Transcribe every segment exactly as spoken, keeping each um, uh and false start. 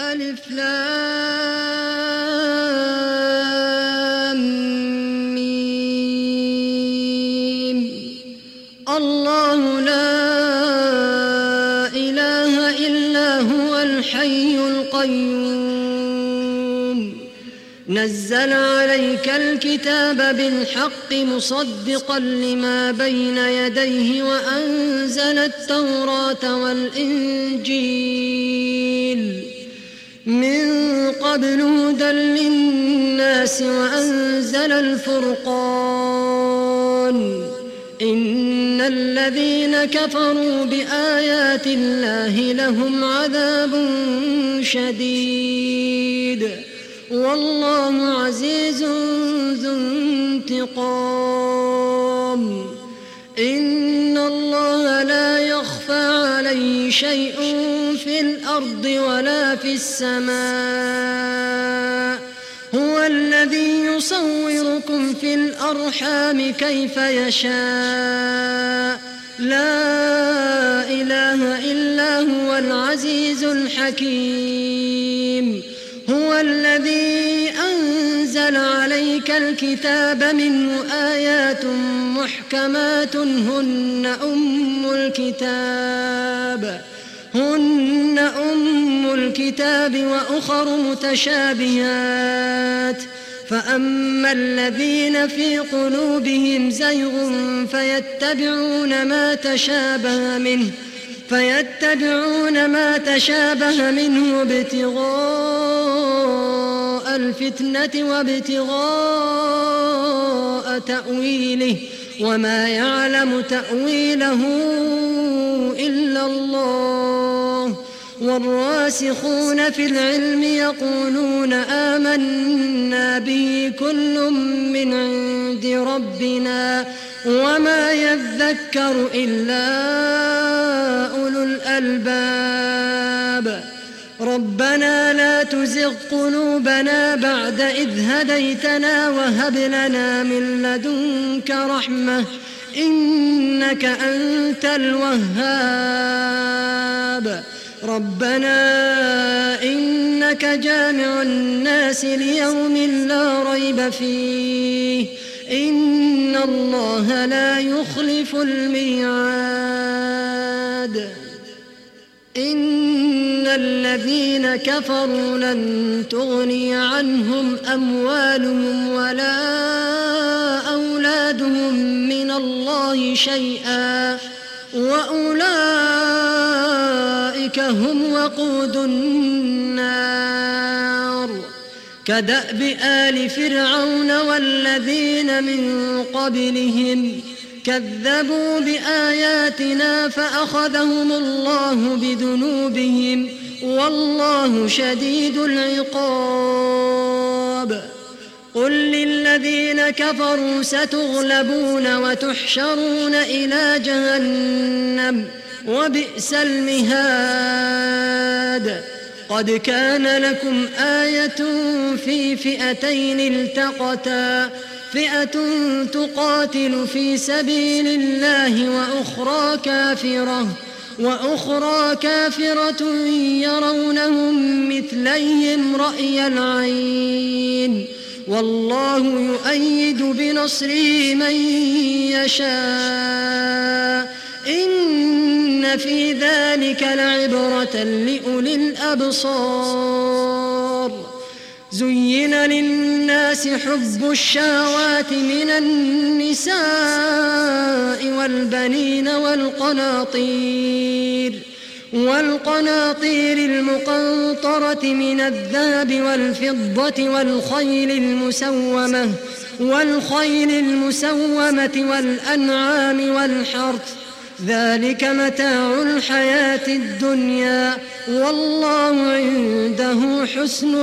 ألف لام ميم. الله لا إله إلا هو الحي القيوم نزل عليك الكتاب بالحق مصدقا لما بين يديه وأنزل التوراة والإنجيل من قبل هدى للناس وأنزل الفرقان إن الذين كفروا بآيات الله لهم عذاب شديد والله عزيز ذو انتقام إن الله لا يخفى عليه شيء في الأرض ولا في السماء هو الذي يصوركم في الأرحام كيف يشاء لا إله إلا هو العزيز الحكيم هو الذي أنزل عليك الكتاب منه آيات محكمات هن أم الكتاب هن أم الكتاب وأخر متشابهات فأما الذين في قلوبهم زيغ فيتبعون ما تشابه منه فيتبعون ما تشابه منه ابتغاء الفتنة وابتغاء تأويله وما يعلم تأويله إلا الله والراسخون في العلم يقولون آمنا به كل من عند ربنا وما يذكر إلا أولو الألباب ربنا لا تزغ قلوبنا بعد إذ هديتنا وهب لنا من لدنك رحمة إنك أنت الوهاب ربنا إنك جامع الناس ليوم لا ريب فيه إن الله لا يخلف الميعاد إن الذين كفروا لن تغني عنهم أموالهم ولا أولادهم من الله شيئا وأولئك هم وقود النار كدأب آل فرعون والذين من قبلهم كذبوا بآياتنا فأخذهم الله بذنوبهم والله شديد العقاب قل للذين كفروا ستغلبون وتحشرون إلى جهنم وبئس المهاد قد كان لكم آية في فئتين التقتا فئة تقاتل في سبيل الله وأخرى كافرة وأخرى كافرة يرونهم مثليهم رأي العين والله يؤيد بنصره من يشاء إن في ذلك لعبرة لأولي الأبصار زين للناس حب الشهوات من النساء والبنين والقناطير والقناطير المقنطرة من الذهب والفضة والخيل المسومة والخيل المسومة والأنعام والحرث ذلك متاع الحياة الدنيا والله عنده حسن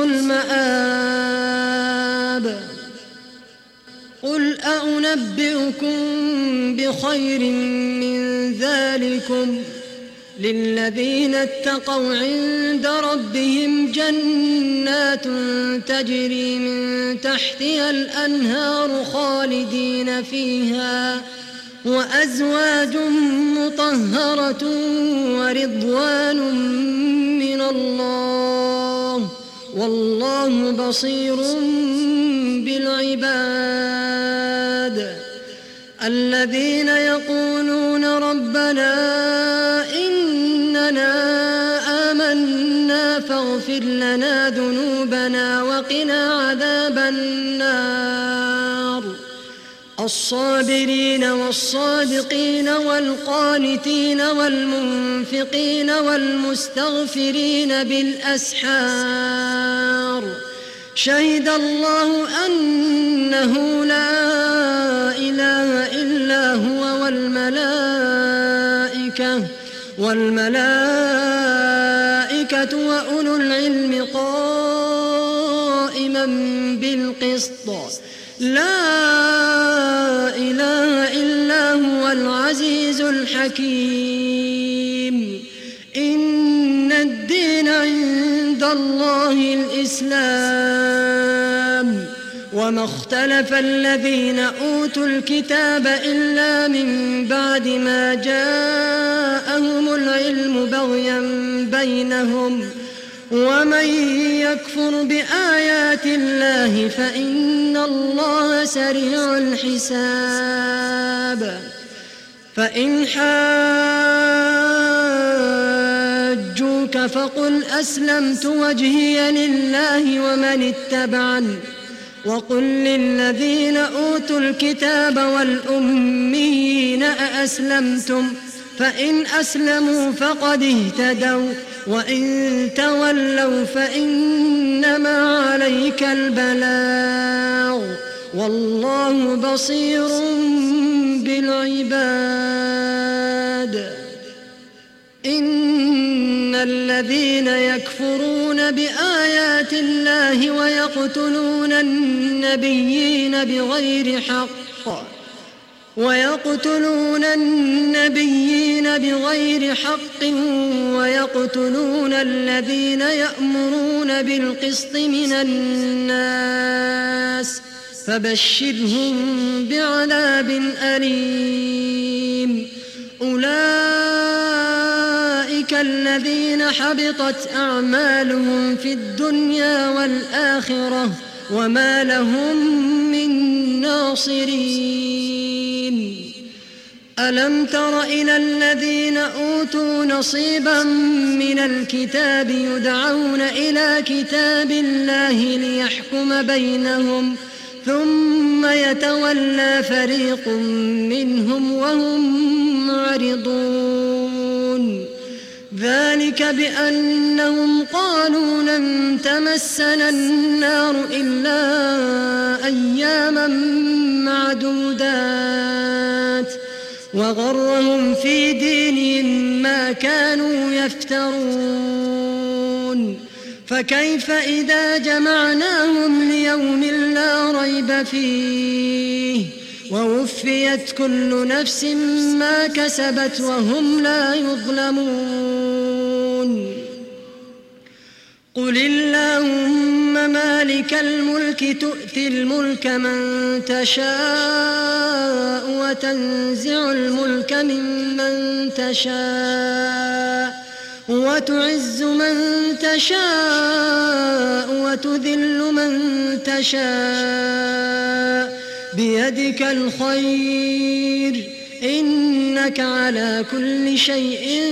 المآب قل أنبئكم بخير من ذلكم للذين اتقوا عند ربهم جنات تجري من تحتها الأنهار خالدين فيها وأزواج مطهرة ورضوان من الله والله بصير بالعباد. الذين يقولون ربنا إننا آمنا فاغفر لنا ذنوبنا وقنا عذاب النار. الصابرين والصادقين والقانتين والمنفقين والمستغفرين بالأسحار. شهد الله أنه لا إله إلا هو والملائكة والملائكة وأولو العلم قائما بالقسط. لا إله إلا هو العزيز الحكيم. إن الدين عند الله الإسلام. وما اختلف الذين أوتوا الكتاب إلا من بعد ما جاءهم العلم بغيا بينهم. ومن يكفر بآيات الله فإن الله سريع الحساب. فإن حاجوك فقل أسلمت وجهي لله ومن اتبعني وقل للذين أوتوا الكتاب والأميين أأسلمتم فإن أسلموا فقد اهتدوا وإن تولوا فإنما عليك البلاغ والله بصير بالعباد. إن الذين يكفرون بآيات الله ويقتلون النبيين بغير حق ويقتلون النبيين بغير حق ويقتلون الذين يأمرون بالقسط من الناس فبشرهم بعذاب أليم. أولئك الذين حبطت أعمالهم في الدنيا والآخرة وما لهم من ناصرين. ألم تر إلى الذين أوتوا نصيبا من الكتاب يدعون إلى كتاب الله ليحكم بينهم ثم يتولى فريق منهم وهم معرضون. ذلك بأنهم قالوا لن تمسنا النار إلا أياما معدودات وغرهم في دينهم ما كانوا يفترون. فكيف إذا جمعناهم ليوم لا ريب فيه ووفيت كل نفس ما كسبت وهم لا يظلمون. قل اللهم مالك الملك تؤتي الملك من تشاء وتنزع الملك ممن تشاء وتعز من تشاء وتذل من تشاء بيدك الخير إنك على كل شيء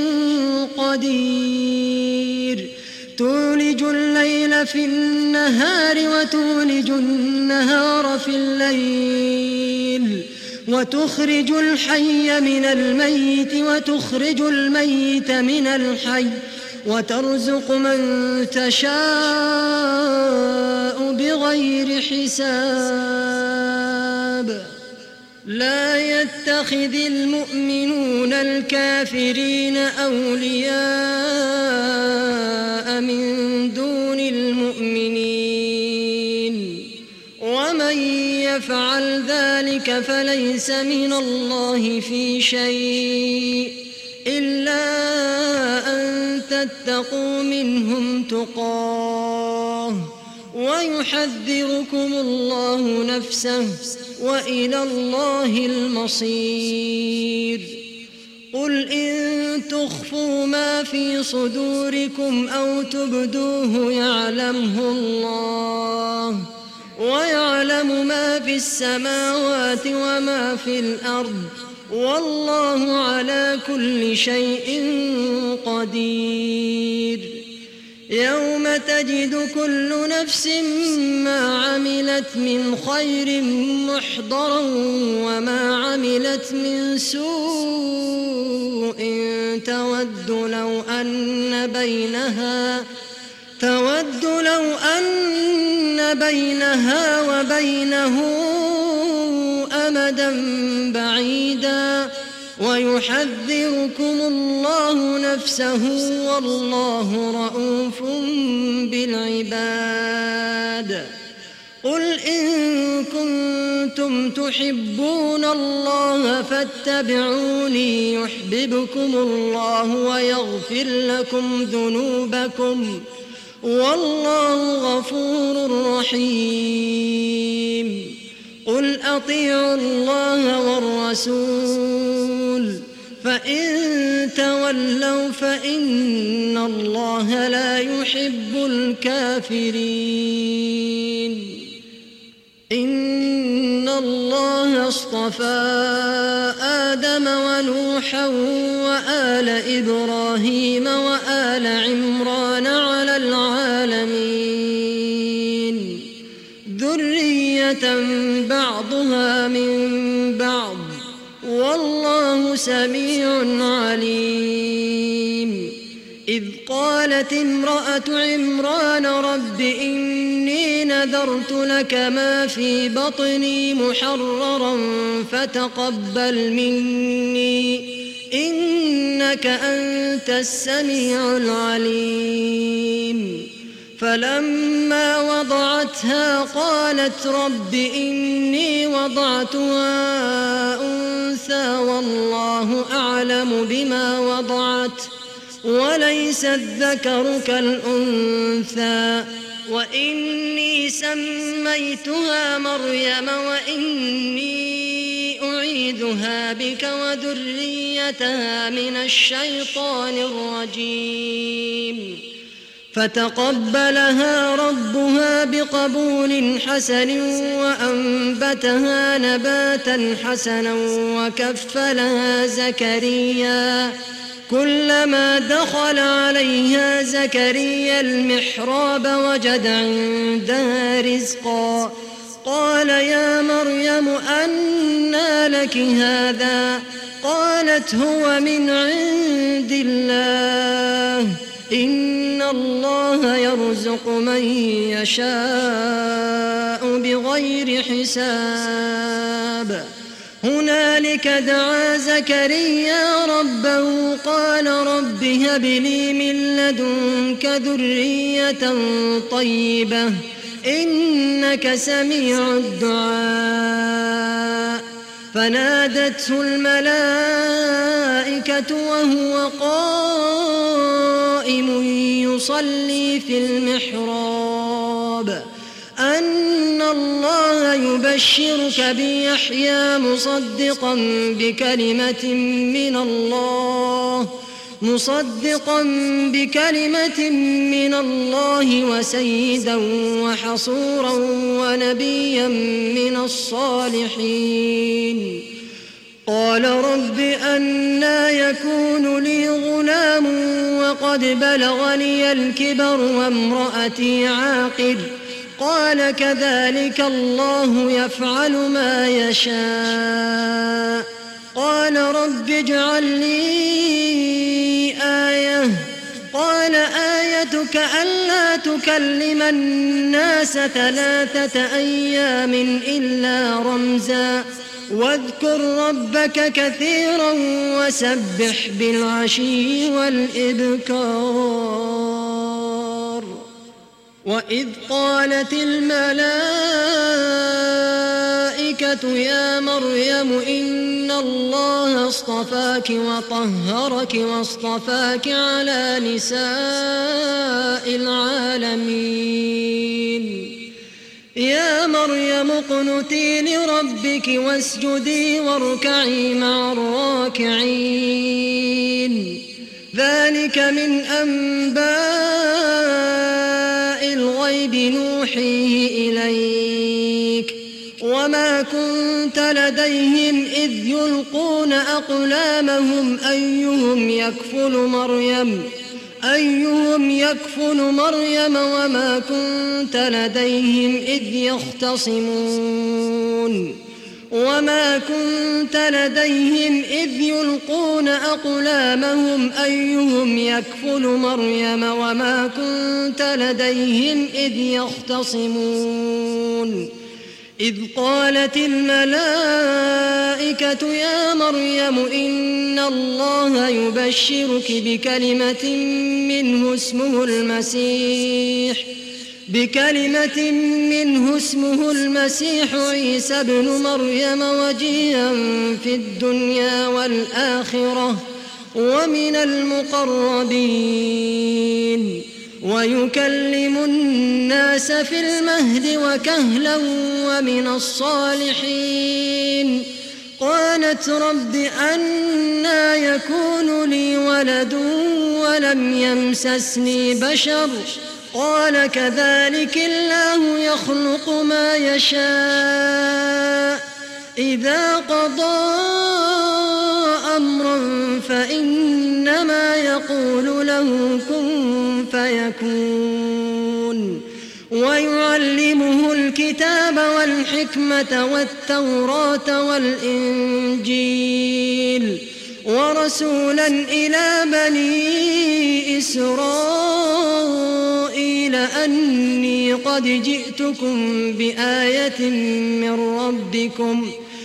قدير. تولج الليل في النهار وتولج النهار في الليل وتخرج الحي من الميت وتخرج الميت من الحي وترزق من تشاء بغير حساب. لا يتخذ المؤمنون الكافرين أولياء من دون المؤمنين ومن يفعل ذلك فليس من الله في شيء إلا أن تتقوا منهم تقاه ويحذركم الله نفسه وإلى الله المصير. قل إن تخفوا ما في صدوركم أو تبدوه يعلمه الله، ويعلم ما في السماوات وما في الأرض، والله على كل شيء قدير. يوم تجد كل نفس ما عملت من خير محضرا وما عملت من سوء تود لو أن بينها تود لو أن بينها وبينه أمدا بعيدا، ويحذركم الله نفسه والله رءوف بالعباد. قل إن كنتم تحبون الله فاتبعوني يحببكم الله ويغفر لكم ذنوبكم، والله غفور رحيم. قل أطيعوا الله والرسول فإن تولوا فإن الله لا يحب الكافرين. إن الله اصطفى آدم ونوحا وآل إبراهيم وآل عمران على العالمين ذرية بعضها من بعض، والله سميع عليم. إذ قالت امرأة عمران رب إني نذرت لك ما في بطني محررا فتقبل مني إنك أنت السميع العليم. فلما وضعتها قالت رب إني وضعتها أنثى والله أعلم بما وضعت وليس الذكر كالأنثى، وإني سميتها مريم وإني أعيذها بك وذريتها من الشيطان الرجيم. فتقبلها ربها بقبول حسن وأنبتها نباتا حسنا وكفلها زكريا. كلما دخل عليها زكريا المحراب وجد عندها رزقا قال يا مريم أنى لك هذا؟ قالت هو من عند الله إن الله يرزق من يشاء بغير حساب. هنالك دعا زكريا ربه قال رب هب لي من لدنك ذرية طيبة إنك سميع الدعاء. فنادته الملائكة وهو قائم يصلي في المحراب أن الله يبشرك بيحيى مصدقا بكلمة من الله مصدقا بكلمة من الله وسيدا وحصورا ونبيا من الصالحين. قال رب أنى يكون لي غلام وقد بلغني الكبر وامرأتي عاقر؟ قال كذلك الله يفعل ما يشاء. قال رب اجعل لي آية. قال آيتك ألا تكلم الناس ثلاثة أيام إلا رمزا واذكر ربك كثيرا وسبح بالعشي والإبكار. وإذ قالت الملائكة يا مريم إن الله اصطفاك وطهرك واصطفاك على نساء العالمين. يا مريم اقنتي لربك واسجدي واركعي مع الراكعين ذلك من أنباء الغيب نوحيه إليك وما كنت لديهم إذ يلقون أقلامهم أيهم يكفل مريم أيهم يكفل مريم وما كنت لديهم إذ يختصمون وما كنت لديهم إذ يلقون أقلامهم أيهم يكفل مريم وما كنت لديهم إذ يختصمون إذ قالت الملائكة يا مريم إن الله يبشرك بكلمة منه اسمه المسيح بكلمة منه اسمه المسيح عيسى ابن مريم وجيها في الدنيا والآخرة ومن المقربين ويكلم الناس في المهد وكهلا ومن الصالحين قالت رب أنى يكون لي ولد ولم يمسسني بشر قال كذلك الله يخلق ما يشاء إذا قضى أمرا فإنما يقول له كن فيكون ويعلمه الكتاب والحكمة والتوراة والإنجيل ورسولا إلى بني إسرائيل أني قد جئتكم بآية من ربكم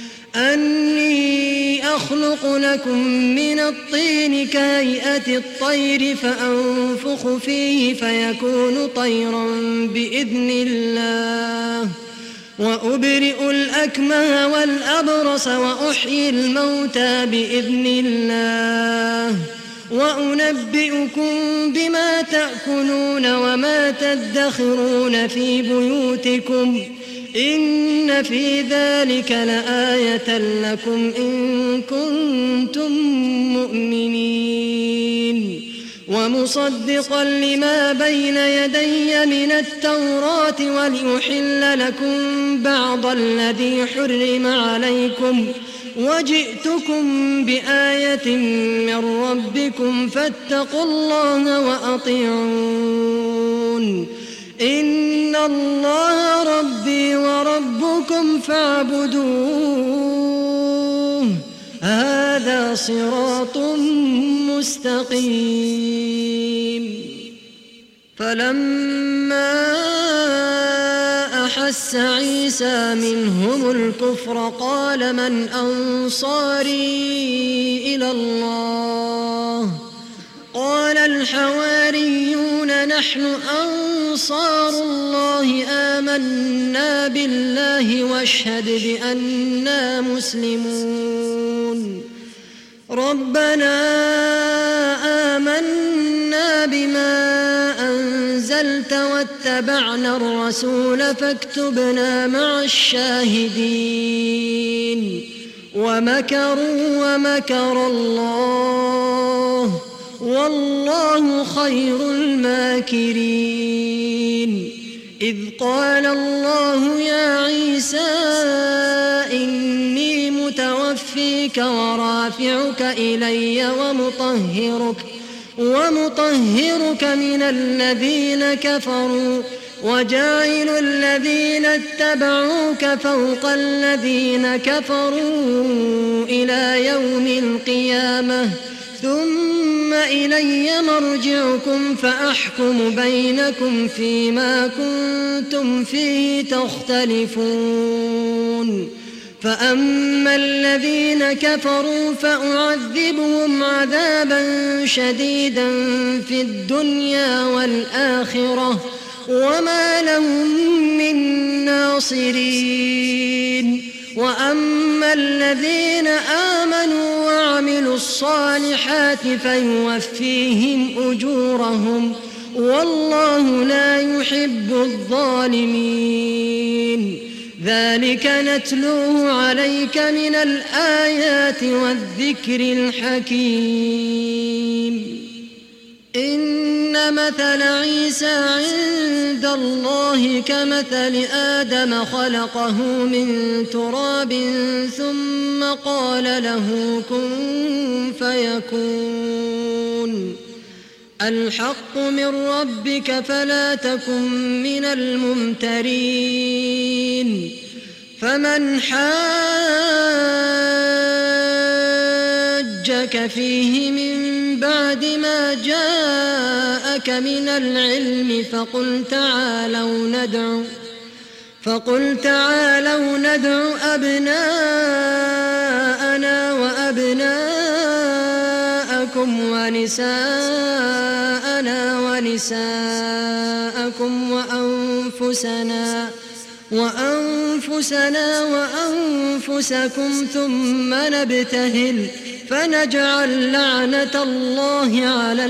أني أخلق لكم من الطين كهيئة الطير فأنفخ فيه فيكون طيرا بإذن الله وأبرئ الأكمه والأبرص وأحيي الموتى بإذن الله وأنبئكم بما تأكلون وما تدخرون في بيوتكم إن في ذلك لآية لكم إن كنتم مؤمنين ومصدقا لما بين يدي من التوراة ولأحل لكم بعض الذي حرم عليكم وجئتكم بآية من ربكم فاتقوا الله وأطيعون إن الله ربي وربكم فاعبدوه هذا صراط مستقيم فلما أحس عيسى منهم الكفر قال من أنصاري إلى الله قال الحواريون نحن أنصار الله آمنا بالله واشهد بأننا مسلمون ربنا آمنا بما أنزلت واتبعنا الرسول فاكتبنا مع الشاهدين ومكروا ومكر الله والله خير الماكرين إذ قال الله يا عيسى إني متوفيك ورافعك إلي ومطهرك ومطهرك من الذين كفروا وجاعل الذين اتبعوك فوق الذين كفروا إلى يوم القيامة ثم إلي مرجعكم فأحكم بينكم فيما كنتم فيه تختلفون فأما الذين كفروا فأعذبهم عذابا شديدا في الدنيا والآخرة وما لهم من ناصرين وأما الذين آمنوا وعملوا الصالحات فيوفيهم أجورهم والله لا يحب الظالمين ذلك نتلوه عليك من الآيات والذكر الحكيم إن مثل عيسى عند الله كمثل آدم خلقه من تراب ثم قال له كن فيكون الحق من ربك فلا تكن من الممترين فمن حاجك فيه من بعد ما جاءك من العلم فقل تعالوا ندع فقل تعالوا ندع أبناءنا وأبناءكم ونساءنا ونساءكم وأنفسنا وأنفسنا وأنفسكم ثم نبتهل فنجعل لعنة الله على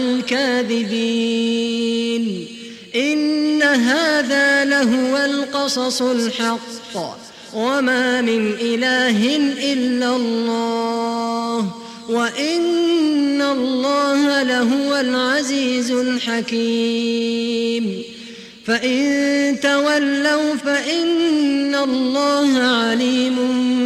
الكاذبين إن هذا لهو القصص الحق وما من إله إلا الله وإن الله لهو العزيز الحكيم فإن تولوا فإن الله عليم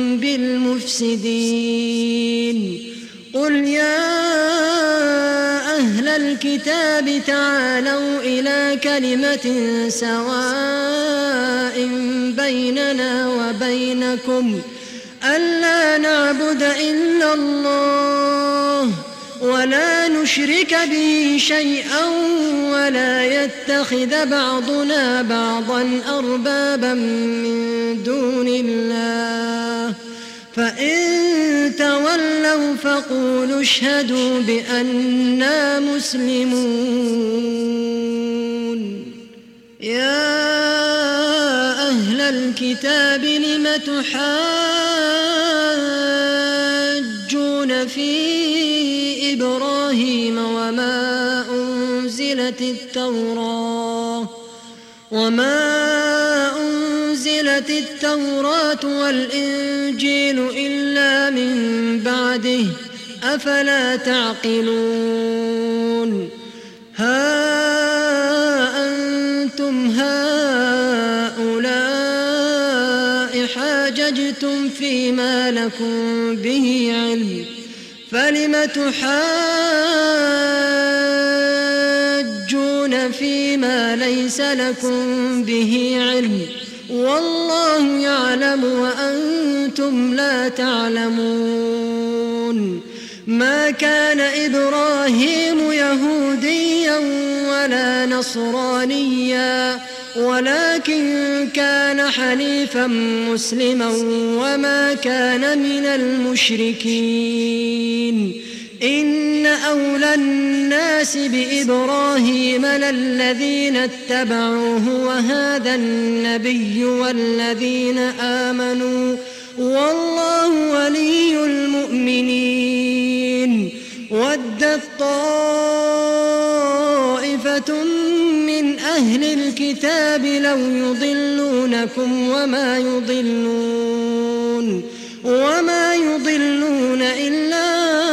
بالمفسدين قل يا أهل الكتاب تعالوا إلى كلمة سواء بيننا وبينكم ألا نعبد إلا الله ولا نشرك به شيئا ولا يتخذ بعضنا بعضا أربابا من دون الله فإن تولوا فقولوا اشهدوا بأننا مسلمون يا أهل الكتاب لم تحاجون في إبراهيم وما أنزلت التوراة وما أنزلت التوراة والإنجيل إلا من بعده أفلا تعقلون ها أنتم هؤلاء حاججتم فيما لكم به علم فلم تحاجون فيما ليس لكم به علم والله يعلم وأنتم لا تعلمون ما كان إبراهيم يهوديا ولا نصرانيا ولكن كان حنيفا مسلما وما كان من المشركين إن أولى الناس بإبراهيم للذين اتبعوه وهذا النبي والذين آمنوا والله ولي المؤمنين ودت طائفة من أهل الكتاب لو يضلونكم وما يضلون وما يضلون إلا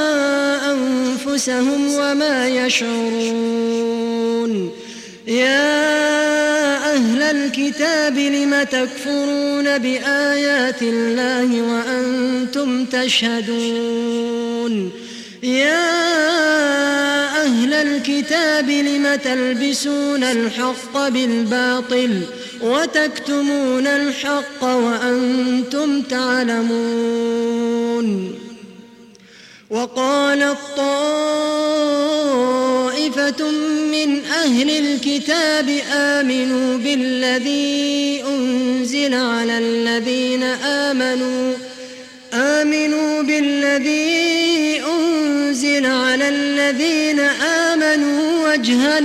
أنفسهم وما يشعرون يا أهل الكتاب لم تكفرون بآيات الله وأنتم تشهدون يا أهل الكتاب لم تلبسون الحق بالباطل وتكتمون الحق وأنتم تعلمون وقالت طائفة من أهل الكتاب آمنوا بالذي أنزل على الذين آمنوا آمنوا بالذي أنزل على الذين آمنوا وجه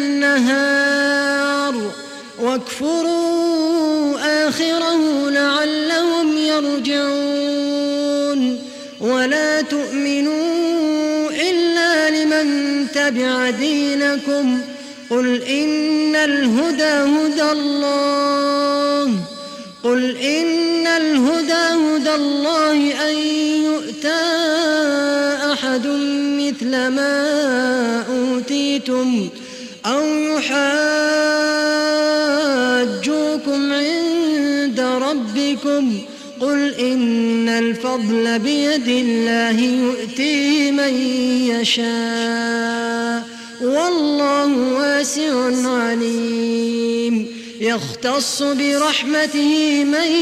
النهار واكفروا آخره لعلهم يرجعون ولا تؤمنوا إلا لمن تبع دينكم قل إن الهدى هدى الله قل إن الله أن يؤتى أحد مثل ما أوتيتم أو يحاجوكم عند ربكم قل إن الفضل بيد الله يؤتيه من يشاء والله واسع عليم يختص برحمته من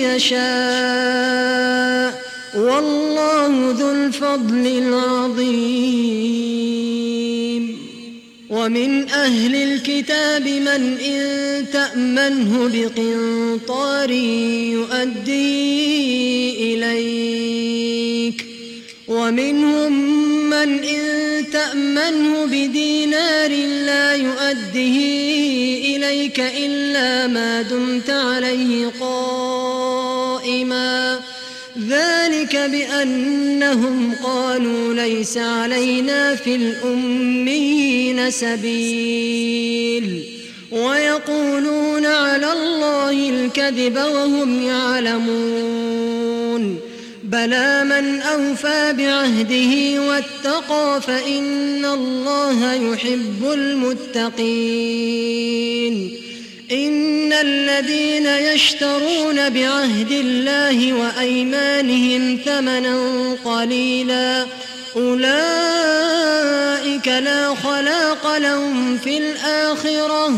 يشاء والله ذو الفضل العظيم ومن أهل الكتاب من إن تأمنه بقنطار يؤدي إليك ومنهم من إن تأمنه بدينار لا يؤديه إليك إلا ما دمت عليه قائما ذلك بأنهم قالوا ليس علينا في الأميين سبيل ويقولون على الله الكذب وهم يعلمون بلى من أوفى بعهده واتقى فإن الله يحب المتقين إن الذين يشترون بعهد الله وأيمانهم ثمنا قليلا أولئك لا خلاق لهم في الآخرة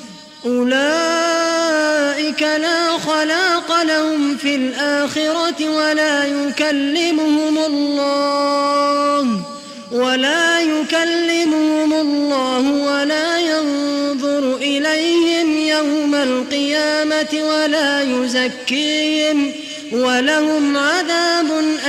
أولئك لا خلاق لهم في الآخرة ولا يكلمهم الله ولا يكلمهم الله ولا ينظر إليهم يوم القيامة ولا يزكيهم ولهم عذاب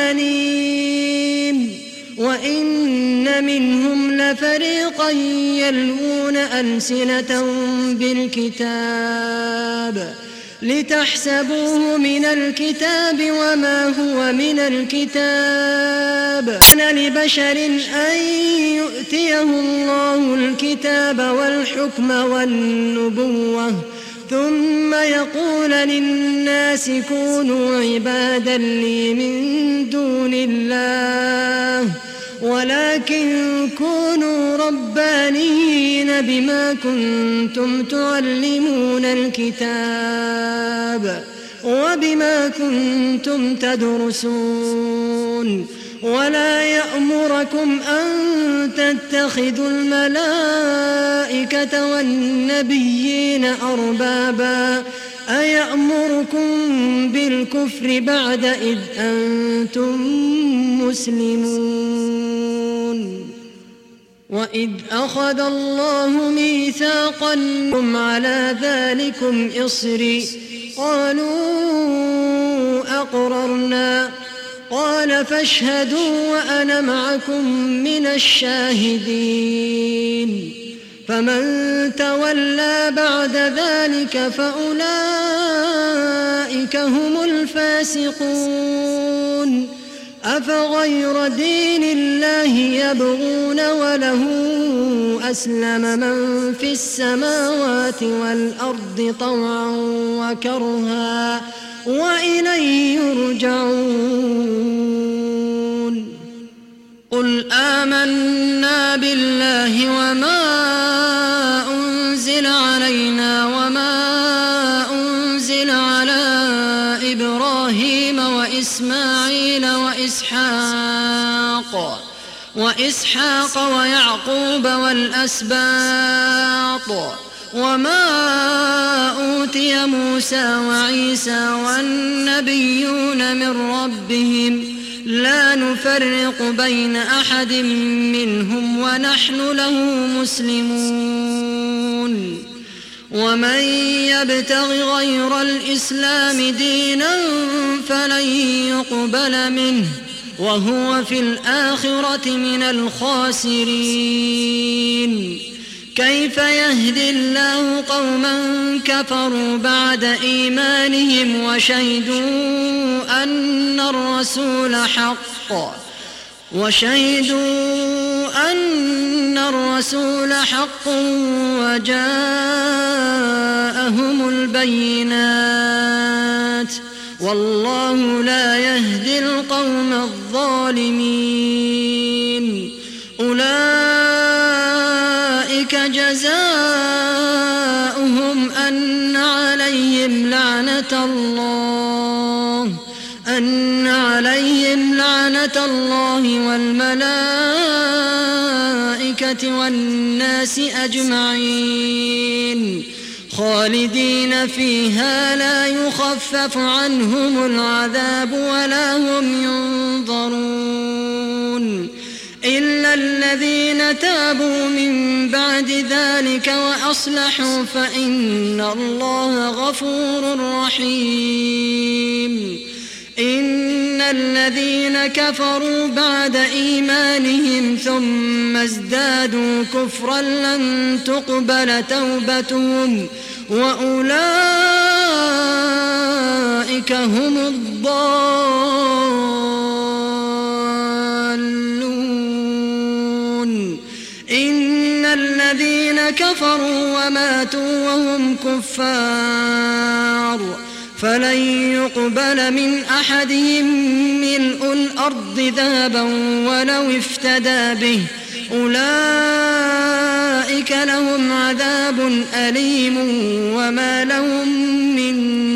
أليم وإن منهم لفريقا يلوون ألسنتهم بالكتاب لتحسبوه من الكتاب وما هو من الكتاب كان لبشر أن يؤتيه الله الكتاب والحكم والنبوة ثم يقول للناس كونوا عبادا لي من دون الله ولكن كونوا ربانيين بما كنتم تعلمون الكتاب وبما كنتم تدرسون ولا يأمركم أن تتخذوا الملائكة والنبيين أربابا أيأمركم بالكفر بعد إذ أنتم مسلمون وإذ أخذ الله ميثاقكم على ذلكم إصري قالوا أقررنا قال فاشهدوا وأنا معكم من الشاهدين فمن تولى بعد ذلك فأولئك هم الفاسقون أفغير دين الله يبغون وله أسلم من في السماوات والأرض طوعا وكرها وإليه يرجعون قل آمنا بالله وما أنزل علينا وما أنزل على إبراهيم وإسماعيل وإسحاق وإسحاق ويعقوب والأسباط وما أوتي موسى وعيسى والنبيون من ربهم لا نفرق بين أحد منهم ونحن له مسلمون ومن يبتغ غير الإسلام دينا فلن يقبل منه وهو في الآخرة من الخاسرين كيف يهدي الله قوما كفروا بعد إيمانهم وشهدوا أن الرسول حق وشهدوا أن الرسول حق وجاءهم البينات والله لا يهدي القوم الظالمين. أولئك جزاؤهم أن عليهم لعنة الله أن عليهم لعنة الله والملائكة والناس أجمعين خالدين فيها لا يخفف عنهم العذاب ولا هم ينظرون إلا الذين تابوا من بعد ذلك وأصلحوا فإن الله غفور رحيم. إن الذين كفروا بعد إيمانهم ثم ازدادوا كفرا لن تقبل توبتهم وأولئك هم الضالون. إن الذين كفروا وماتوا وهم كفار فلن يقبل من أحدهم ملء الأرض ذهبا ولو افتدى به أولئك لهم عذاب أليم وما لهم من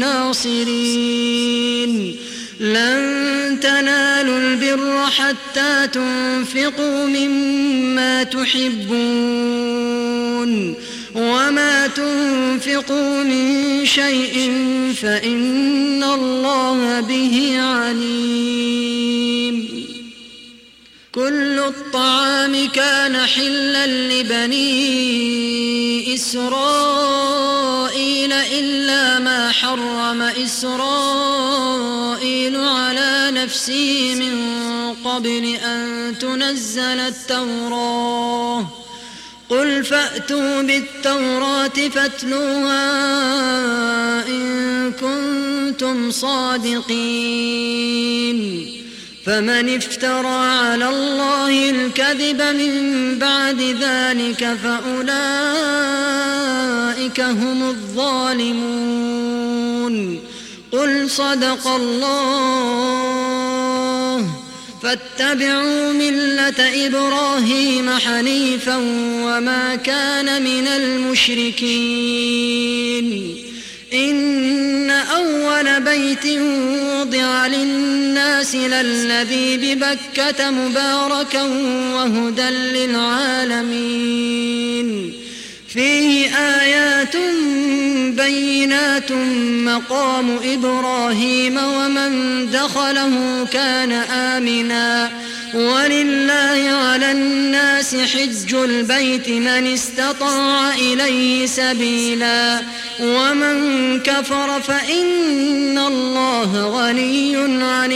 ناصرين. لن تنالوا البر حتى تنفقوا مما تحبون وما تنفقوا من شيء فإن الله به عليم. كل الطعام كان حلا لبني إسرائيل إلا ما حرم إسرائيل على نفسه من قبل أن تنزل التوراة. قل فأتوا بالتوراة فاتلوها إن كنتم صادقين. فمن افترى على الله الكذب من بعد ذلك فأولئك هم الظالمون. قل صدق الله فاتبعوا ملة إبراهيم حنيفا وما كان من المشركين. إن أول بيت وضع للناس للذي ببكة مباركا وهدى للعالمين. فيه آيات بينات مقام إبراهيم ومن دخله كان آمنا ولله على الناس حج البيت من استطاع إليه سبيلا ومن كفر فإن الله غني عن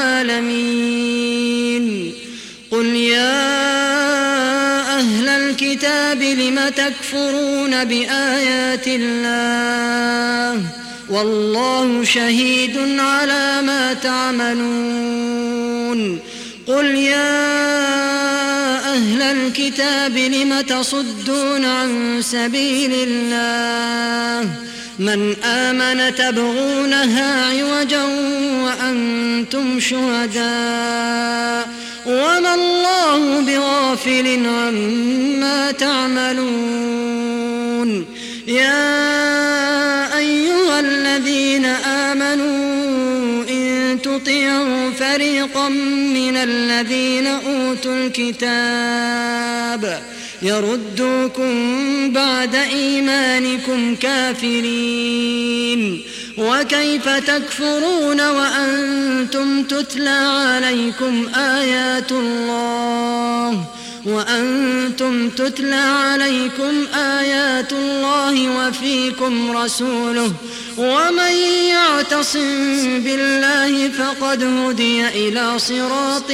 العالمين. قل يا أهل الكتاب لم تكفرون بآيات الله والله شهيد على ما تعملون. قل يا أهل الكتاب لم تصدون عن سبيل الله من آمن تبغونها عوجا وأنتم شهداء وما الله بغافل عما تعملون. يا أيها الذين آمنوا إن تطيعوا فريقا من الذين أوتوا الكتاب يردوكم بعد إيمانكم كافرين وكيف تكفرون وأنتم تتلى عليكم آيات الله وأنتم تتلى عليكم آيات الله وفيكم رسوله ومن يعتصم بالله فقد هدي إلى صراط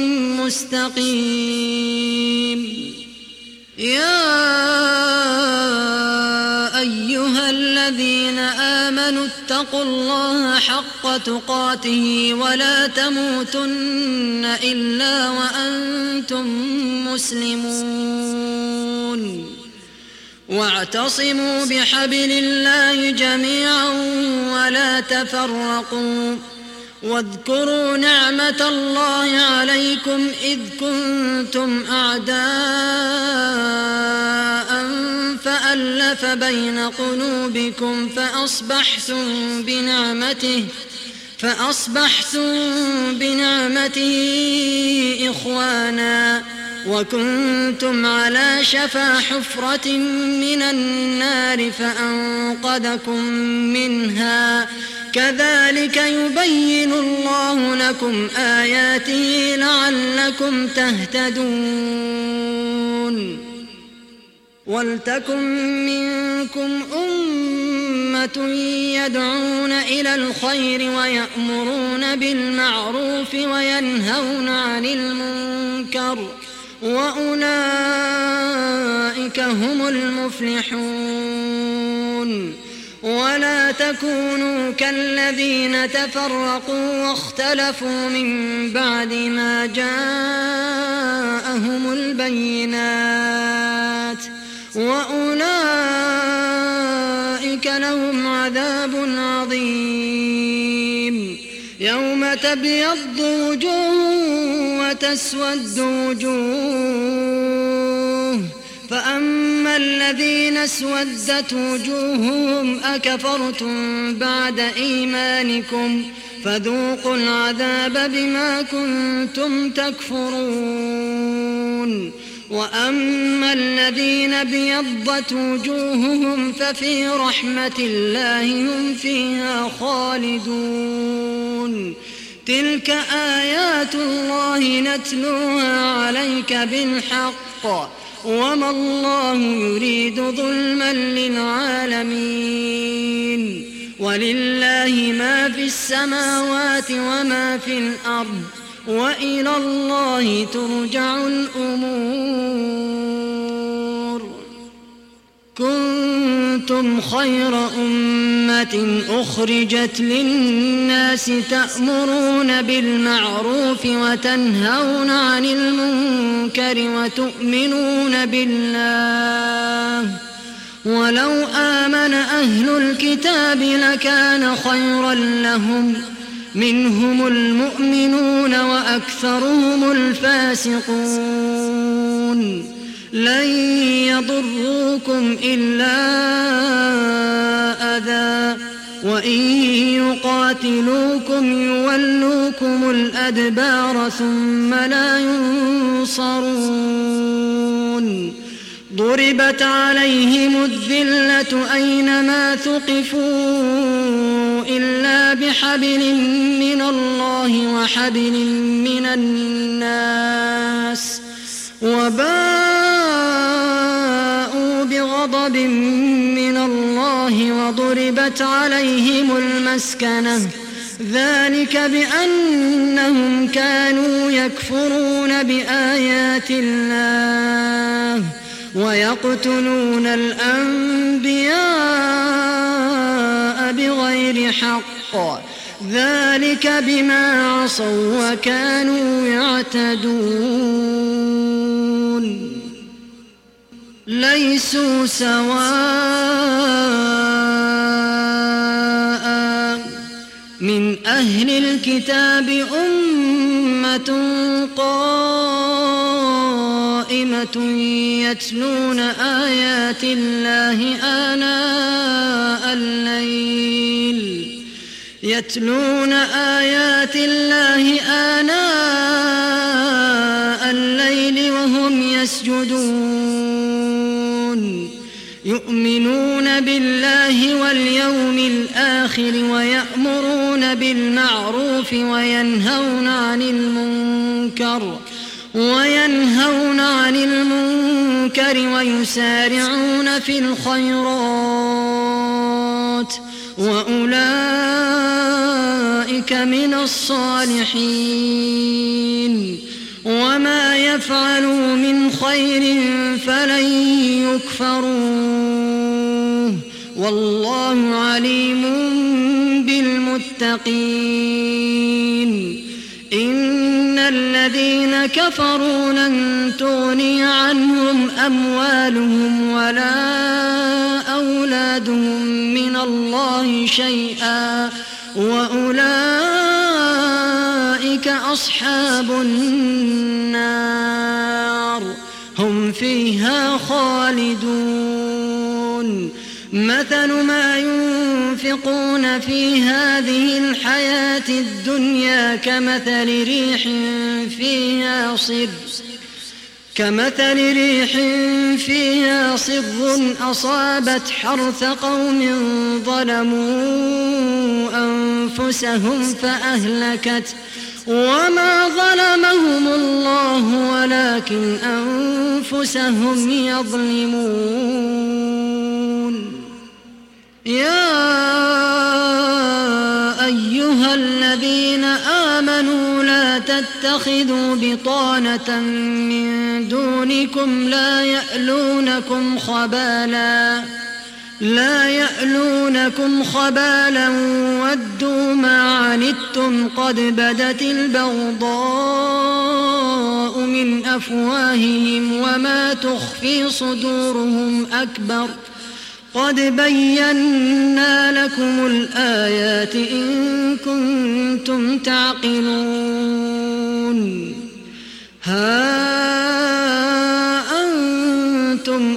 مستقيم. يا أيها الذين آمنوا اتقوا الله حق تقاته ولا تموتن إلا وأنتم مسلمون. واعتصموا بحبل الله جميعا ولا ولا تفرقوا واذكروا نعمة الله عليكم إذ كنتم أعداء فألف بين قلوبكم فأصبحتم بنعمته فأصبحتم بنعمته إخوانا وكنتم على شفا حفرة من النار فأنقذكم منها كذلك يبين الله لكم آياته لعلكم تهتدون ولتكن منكم أمة يدعون إلى الخير ويأمرون بالمعروف وينهون عن المنكر وأولئك هم المفلحون ولا تكونوا كالذين تفرقوا واختلفوا من بعد ما جاءهم البينات وأولئك لهم عذاب عظيم يوم تبيض وجوه وتسود وجوه فأما الذين اسودت وجوههم أكفرتم بعد إيمانكم فذوقوا العذاب بما كنتم تكفرون وأما الذين بيضت وجوههم ففي رحمة الله هم فيها خالدون تلك آيات الله نتلوها عليك بالحق وما الله يريد ظلما للعالمين ولله ما في السماوات وما في الأرض وإلى الله ترجع الأمور كنتم خير أمة أخرجت للناس تأمرون بالمعروف وتنهون عن المنكر وتؤمنون بالله ولو آمن أهل الكتاب لكان خيرا لهم منهم المؤمنون وأكثرهم الفاسقون لن يضروكم إلا أذى وإن يقاتلوكم يولوكم الأدبار ثم لا ينصرون ضربت عليهم الذلة أينما ثقفوا إلا بحبل من الله وحبل من الناس وباءوا بغضب من الله وضربت عليهم المسكنة ذلك بأنهم كانوا يكفرون بآيات الله ويقتلون الأنبياء بغير حق ذلك بما عصوا وكانوا يعتدون ليسوا سواء من أهل الكتاب أمة قائمة يتلون آيات الله آناء الليل يتلون آيات الله آناء الليل وهم يسجدون يؤمنون بالله واليوم الآخر ويأمرون بالمعروف وينهون عن المنكر وينهون عن المنكر ويسارعون في الخيرات وأولئك من الصالحين وما يفعلوا من خير فلن يكفروه والله عليم بالمتقين إن الذين كفروا لن تغني عنهم أموالهم ولا أولادهم من الله شيئا وأولئك أصحاب النار هم فيها خالدون مثل ما ينفقون في هذه الحياة الدنيا كمثل ريح فيها صر كمثل ريح فيها صر أصابت حرث قوم ظلموا أنفسهم فأهلكت وما ظلمهم الله ولكن أنفسهم يظلمون يا أيها الذين آمنوا لا تتخذوا بطانة من دونكم لا يألونكم خبالا لا يألونكم خبالا ودوا ما عنتم قد بدت البغضاء من أفواههم وما تخفي صدورهم أكبر قد بينا لكم الآيات إن كنتم تعقلون ها أنتم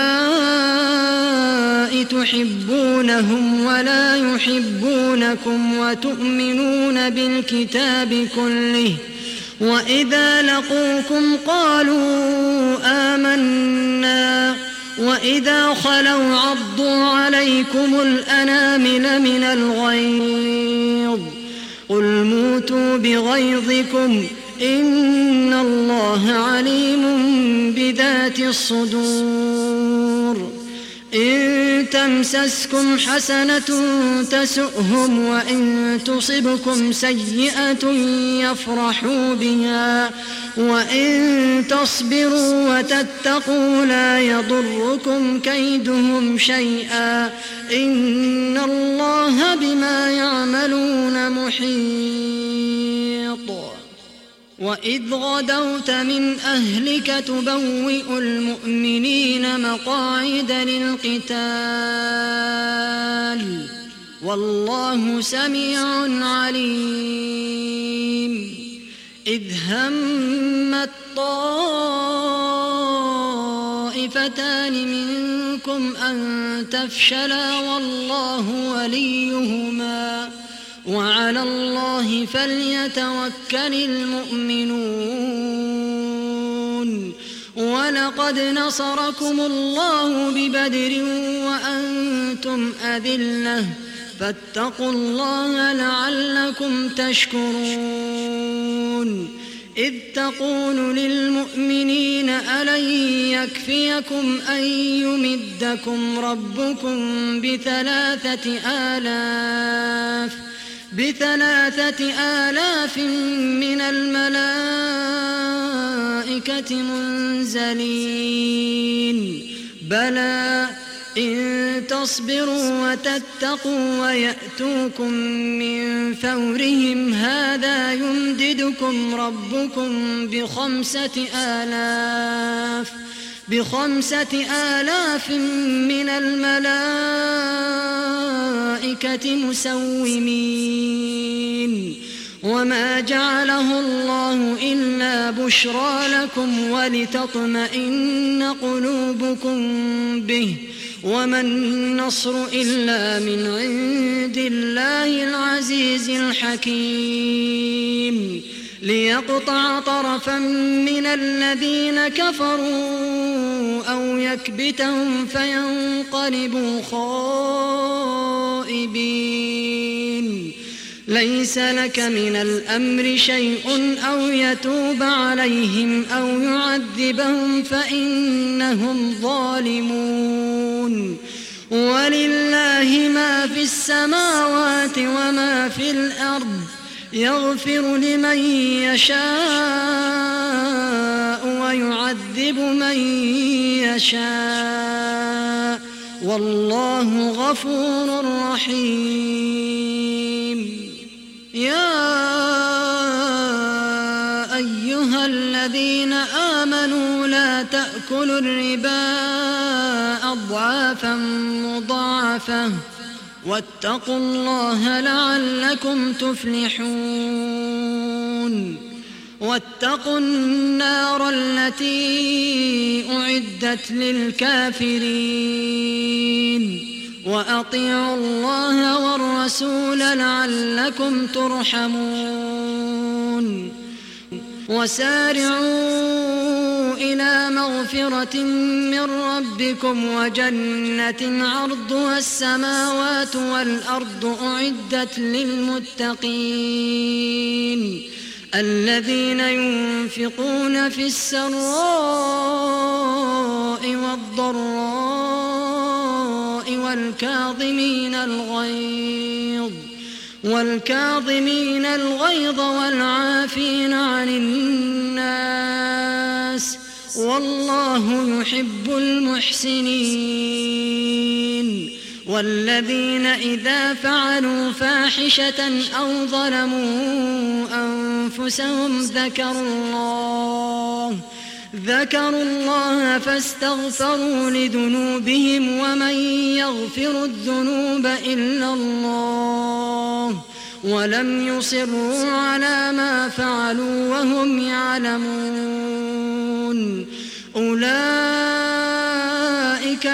أولئك تحبونهم ولا يحبونكم وتؤمنون بالكتاب كله وإذا لقوكم قالوا آمنا وإذا خلوا عضوا عليكم الأنامل من الغيظ قل موتوا بغيظكم إن الله عليم بذات الصدور إن تمسسكم حسنة تسؤهم وإن تصبكم سيئة يفرحوا بها وإن تصبروا وتتقوا لا يضركم كيدهم شيئا إن الله بما يعملون محيط وإذ غدوت من أهلك تبوئ المؤمنين مقاعد للقتال والله سميع عليم إذ همت طائفتان منكم أن تفشلا والله وليهما وعلى الله فليتوكل المؤمنون ولقد نصركم الله ببدر وأنتم أذلة فاتقوا الله لعلكم تشكرون إذ تقول للمؤمنين ألن يكفيكم أن يمدكم ربكم بثلاثة آلاف بثلاثة آلاف من الملائكة منزلين بلى إن تصبروا وتتقوا ويأتوكم من فورهم هذا يمددكم ربكم بخمسة آلاف بخمسة آلاف من الملائكة مسومين وما جعله الله إلا بشرى لكم ولتطمئن قلوبكم به وما النصر إلا من عند الله العزيز الحكيم ليقطع طرفا من الذين كفروا أو يكبتهم فينقلبوا خائبين ليس لك من الأمر شيء أو يتوب عليهم أو يعذبهم فإنهم ظالمون ولله ما في السماوات وما في الأرض يغفر لمن يشاء ويعذب من يشاء والله غفور رحيم يا أيها الذين آمنوا لا تأكلوا الربا أضعافا مضاعفة واتقوا الله لعلكم تفلحون واتقوا النار التي أعدت للكافرين وأطيعوا الله والرسول لعلكم ترحمون وسارعوا إلى مغفرة من ربكم وجنة عرضها السماوات والأرض أعدت للمتقين الذين ينفقون في السراء والضراء والكاظمين الغيظ والكاظمين الغيظ والعافين عن الناس والله يحب المحسنين والذين إذا فعلوا فاحشة أو ظلموا أنفسهم ذكروا الله ذكروا الله فاستغفروا لذنوبهم ومن يغفر الذنوب إلا الله ولم يصروا على ما فعلوا وهم يعلمون أولئك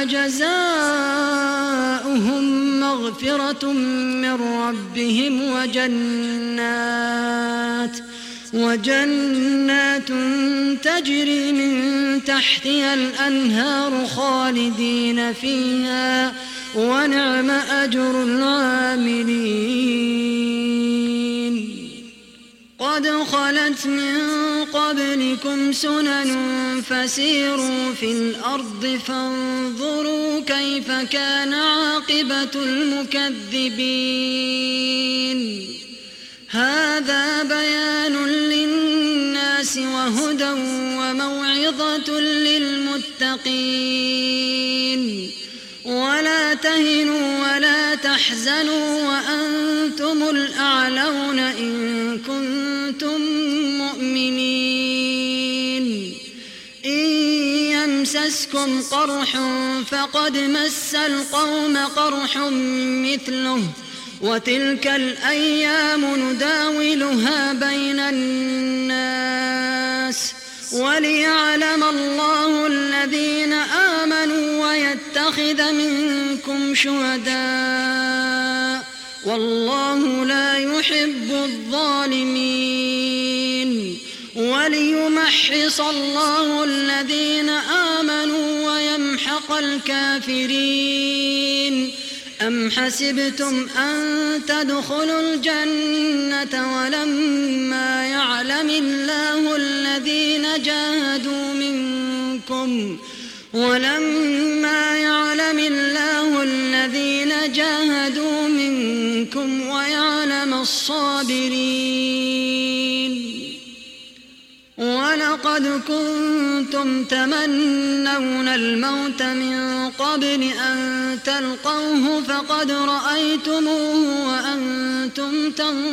جزاؤهم مغفرة من ربهم وجنات وجنات تجري من تحتها الأنهار خالدين فيها ونعم أجر العاملين قد خلت من قبلكم سنن فسيروا في الأرض فانظروا كيف كان عاقبة المكذبين هذا بيان للناس وهدى وموعظة للمتقين ولا تهنوا ولا تحزنوا وأنتم الأعلون إن كنتم مؤمنين إن يمسسكم قرح فقد مس القوم قرح مثله وتلك الأيام نداولها بين الناس وليعلم الله الذين آمنوا ويتخذ منكم شهداء والله لا يحب الظالمين وليمحص الله الذين آمنوا ويمحق الكافرين أم حسبتم أن تدخلوا الجنة ولما يعلم الله الذين جاهدوا منكم ولما يعلم الله الذين جاهدوا منكم ويعلم الصابرين ولقد كنتم تمنون الموت من قبل أن تلقوه فقد رأيتموه وأنتم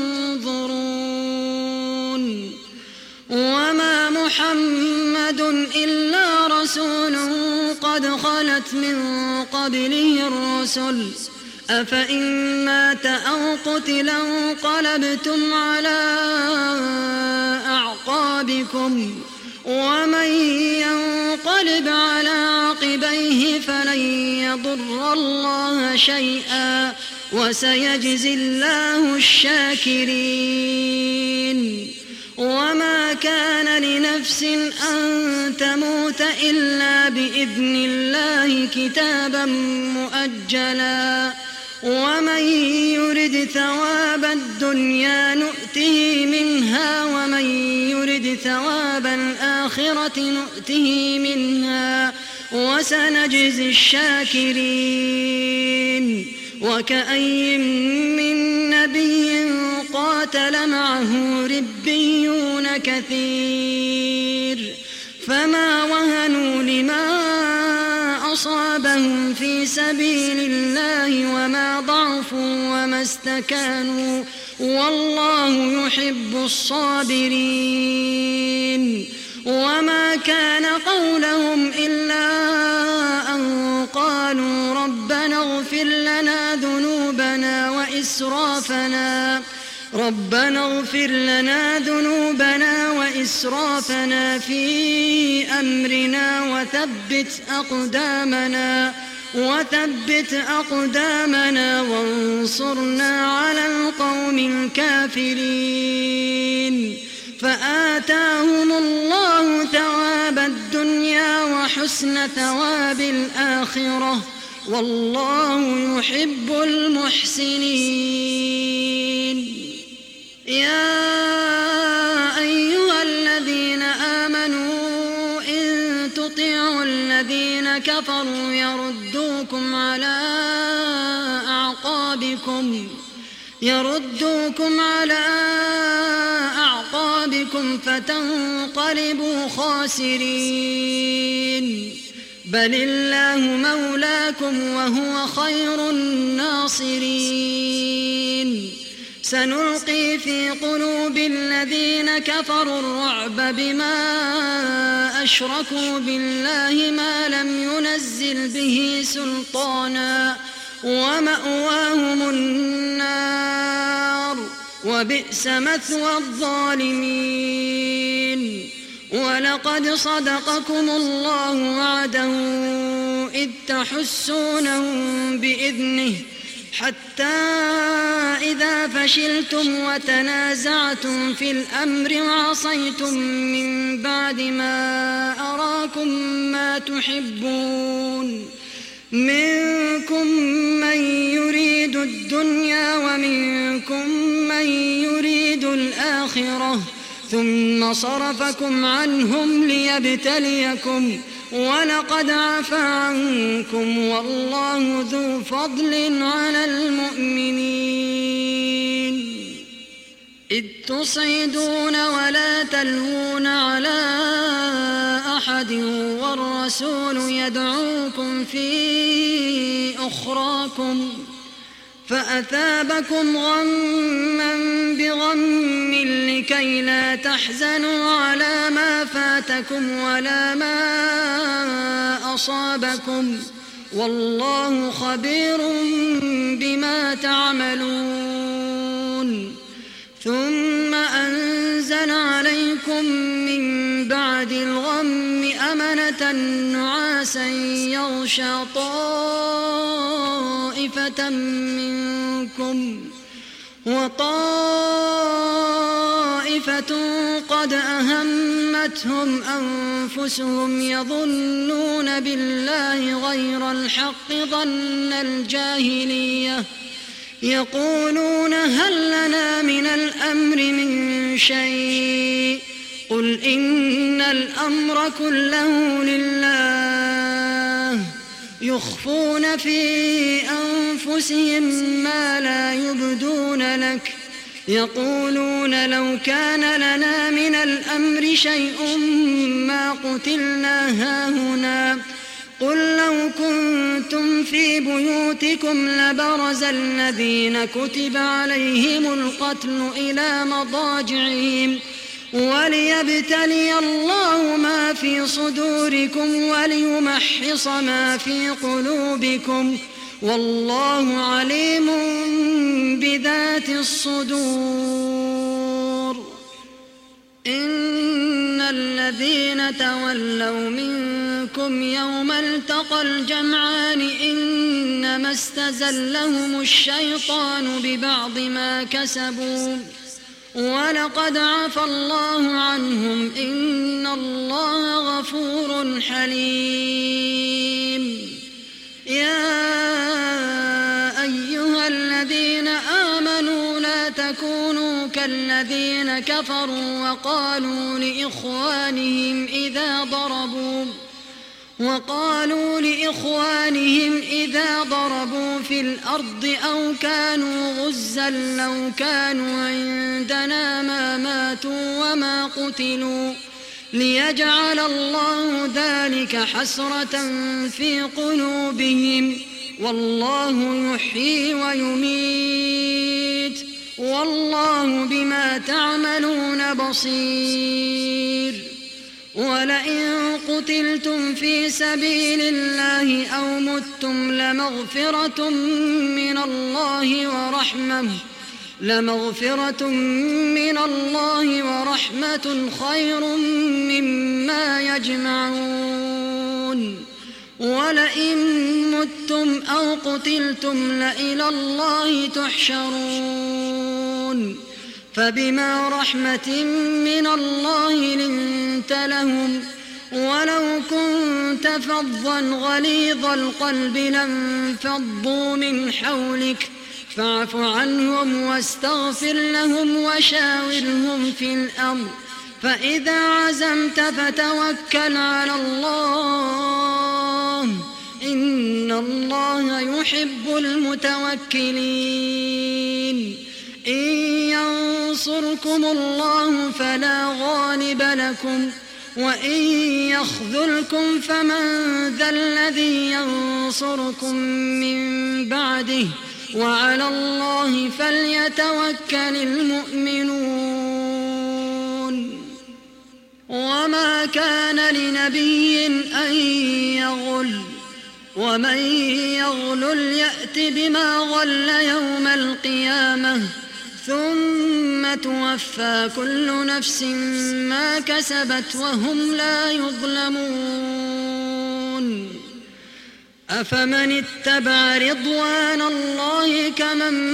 تنظرون وما محمد إلا رسول قد خلت من قبله الرسل أفإن مات أو قتل انقلبتم على أعقابكم ومن ينقلب على عقبيه فلن يضر الله شيئا وسيجزي الله الشاكرين وما كان لنفس أن تموت إلا بإذن الله كتابا مؤجلا ومن يرد ثواب الدنيا نؤته منها ومن يرد ثواب الآخرة نؤته منها وسنجزي الشاكرين وكأي من نبي قاتل معه ربيون كثير فما وهنوا لما أصابهم في سبيل الله وما ضعفوا وما استكانوا والله يحب الصابرين وما كان قولهم إلا أن قالوا ربنا اغفر لنا ذنوبنا وإسرافنا ربنا اغفر لنا ذنوبنا وإسرافنا في أمرنا وثبت أقدامنا وثبت أقدامنا وانصرنا على القوم الكافرين فآتاهم الله ثواب الدنيا وحسن ثواب الآخرة والله يحب المحسنين. يا أيها الذين آمنوا إن تطيعوا الذين كفروا يردوكم على أعقابكم يردوكم على أعقابكم فتنقلبوا خاسرين بل الله مولاكم وهو خير الناصرين. سنلقي في قلوب الذين كفروا الرعب بما أشركوا بالله ما لم ينزل به سلطانا ومأواهم النار وبئس مثوى الظالمين. ولقد صدقكم الله وعده إذ تحسونهم بإذنه حتى إذا فشلتم وتنازعتم في الأمر وعصيتم من بعد ما أراكم ما تحبون منكم من يريد الدنيا ومنكم من يريد الآخرة ثم صرفكم عنهم ليبتليكم ولقد عفا عنكم والله ذو فضل على المؤمنين. إذ تصعدون ولا تلوون على أحد والرسول يدعوكم في أخراكم فأثابكم غما بغم لكي لا تحزنوا على ما فاتكم ولا ما أصابكم والله خبير بما تعملون. ثم أنزل عليكم من بعد الغم أمنة نعاسا يغشى طائفة منكم وطائفة قد أهمتهم أنفسهم يظنون بالله غير الحق ظن الجاهلية يقولون هل لنا من الأمر من شيء قل إن الأمر كله لله يخفون في أنفسهم ما لا يبدون لك يقولون لو كان لنا من الأمر شيء ما قتلنا هاهنا قل لو كنتم في بيوتكم لبرز الذين كتب عليهم القتل إلى مضاجعهم وليبتلي الله ما في صدوركم وليمحص ما في قلوبكم والله عليم بذات الصدور. إن الذين تولوا منكم يوم التقى الجمعان إنما استزلهم الشيطان ببعض ما كسبوا ولقد عفى الله عنهم إن الله غفور حليم. يا أيها الذين آمنوا لا تكونوا كالذين كفروا وقالوا لإخوانهم إذا ضربوا وقالوا لإخوانهم إذا ضربوا في الأرض أو كانوا غزا لو كانوا عندنا ما ماتوا وما قتلوا ليجعل الله ذلك حسرة في قلوبهم والله يحيي ويميت والله بما تعملون بصير. ولئن قتلتم في سبيل الله أو متم لمغفرة من الله ورحمة لمغفرة من الله ورحمة خير مما يجمعون ولئن متم أو قتلتم لإلى الله تحشرون فبما رحمة من الله لنت لهم ولو كنت فظا غليظ القلب لانفضوا من حولك فاعف عنهم واستغفر لهم وشاورهم في الأمر فإذا عزمت فتوكل على الله إن الله يحب المتوكلين إن ينصركم الله فلا غالب لكم وإن يخذلكم فمن ذا الذي ينصركم من بعده وعلى الله فليتوكل المؤمنون وما كان لنبي أن يغل ومن يغلل يأت بما غل يوم القيامة ثم توفى كل نفس ما كسبت وهم لا يظلمون أفمن اتبع رضوان الله كمن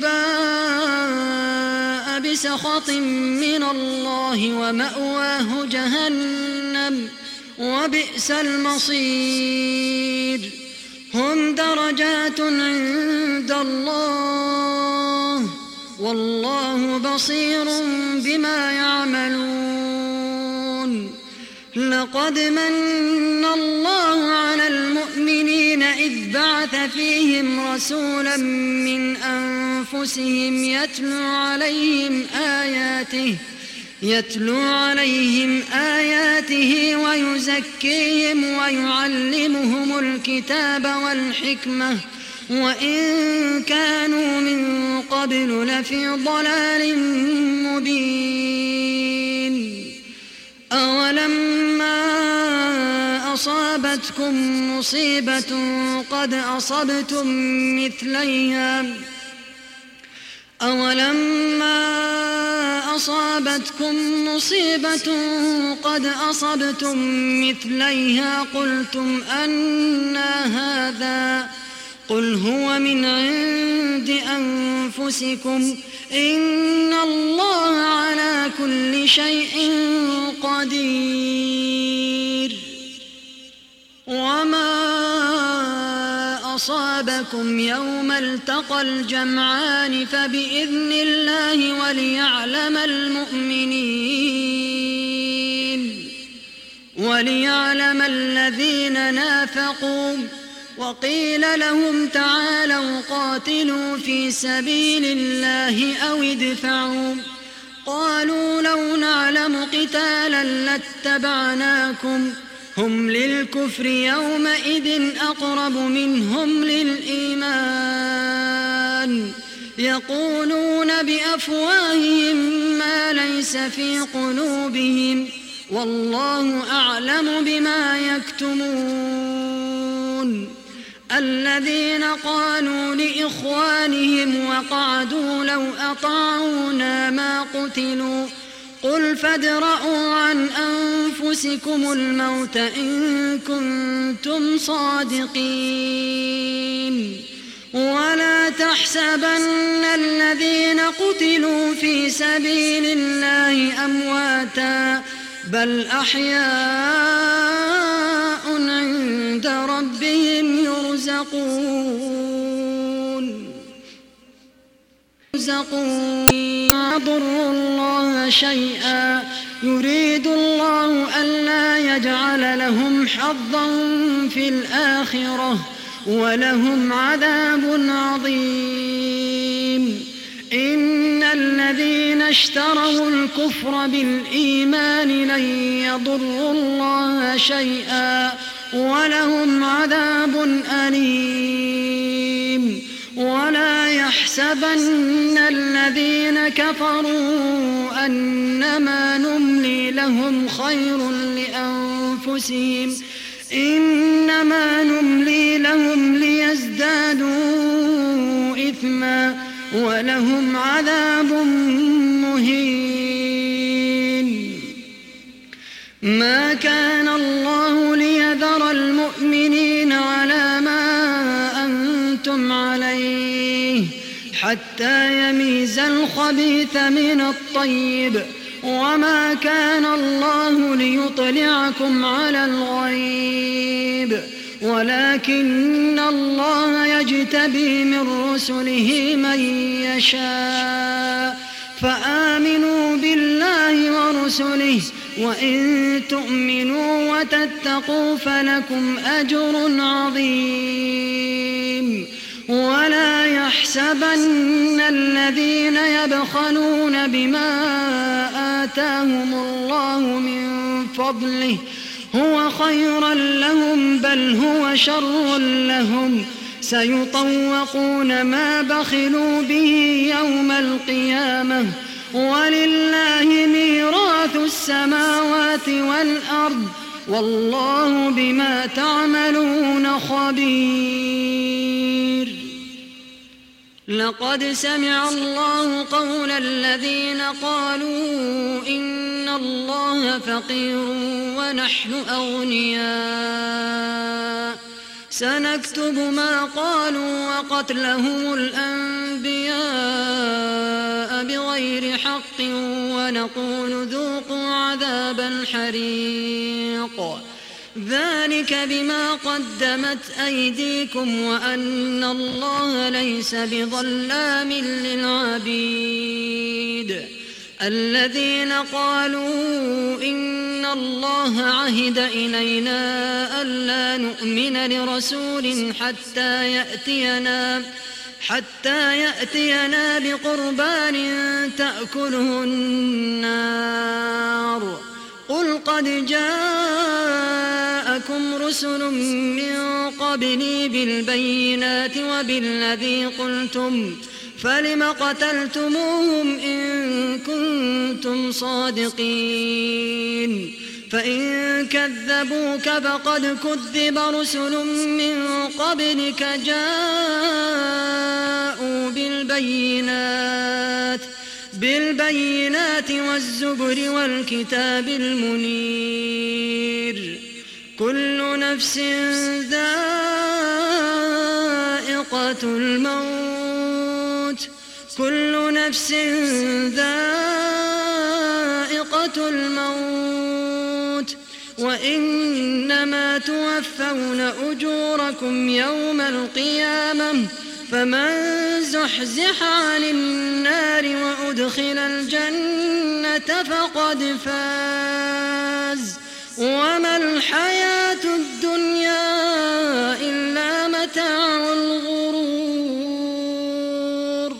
باء بسخط من الله ومأواه جهنم وبئس المصير هم درجات عند الله والله بصير بما يعملون لقد من الله على المؤمنين إذ بعث فيهم رسولا من أنفسهم يتلو عليهم آياته يتلو عليهم آياته ويزكيهم ويعلمهم الكتاب والحكمة وإن كانوا من قبل لفي ضلال مبين أولما أصابتكم مصيبة قد أصبتم مثليها أولما أصابتكم مصيبة قد أصبتم مثليها قلتم أنى هذا قل هو من عند أنفسكم إن الله على كل شيء قدير وما أصابكم يوم التقى الجمعان فبإذن الله وليعلم المؤمنين وليعلم الذين نافقوا وقيل لهم تعالوا قاتلوا في سبيل الله أو ادفعوا قالوا لو نعلم قتالا لاتبعناكم هم للكفر يومئذ أقرب منهم للإيمان يقولون بأفواههم ما ليس في قلوبهم والله أعلم بما يكتمون الذين قالوا لإخوانهم وقعدوا لو أطاعونا ما قتلوا قل فادرءوا عن أنفسكم الموت إن كنتم صادقين ولا تحسبن الذين قتلوا في سبيل الله أمواتا بل أحياء عند ربهم يرزقون يرزقون لا يضر الله شيئا يريد الله ألا يجعل لهم حظا في الآخرة ولهم عذاب عظيم إن الذين اشتروا الكفر بالإيمان لن يضروا الله شيئا ولهم عذاب أليم ولا يحسبن الذين كفروا أنما نملي لهم خير لأنفسهم إنما نملي لهم ليزدادوا إثما ولهم عذاب مهين. ما كان الله ليذر المؤمنين على ما أنتم عليه حتى يميز الخبيث من الطيب وما كان الله ليطلعكم على الغيب ولكن الله يجتبي من رسله من يشاء فآمنوا بالله ورسله وإن تؤمنوا وتتقوا فلكم أجر عظيم. ولا يحسبن الذين يبخلون بما آتاهم الله من فضله هو خيرا لهم بل هو شر لهم سيطوقون ما بخلوا به يوم القيامة ولله ميراث السماوات والأرض والله بما تعملون خبير. لقد سمع الله قول الذين قالوا إن الله فقير ونحن أغنياء سنكتب ما قالوا وقتلهم الأنبياء بغير حق ونقول ذوقوا عذاب الحريق ذلك بما قدمت أيديكم وأن الله ليس بظلام للعبيد. الذين قالوا إن الله عهد إلينا ألا نؤمن لرسول حتى يأتينا حتى يأتينا بقربان تأكله النار قل قد جاءكم رسل من قبلي بالبينات وبالذي قلتم فلم قتلتموهم إن كنتم صادقين فإن كذبوك فقد كذب رسل من قبلك جاءوا بالبينات بالبينات والزبر والكتاب المنير كل نفس ذائقة الموت كل نفس ذائقة الموت وإنما توفون أجوركم يوم القيامة فمن زحزح عن النار وأدخل الجنة فقد فاز وما الحياة الدنيا إلا متاع الغرور.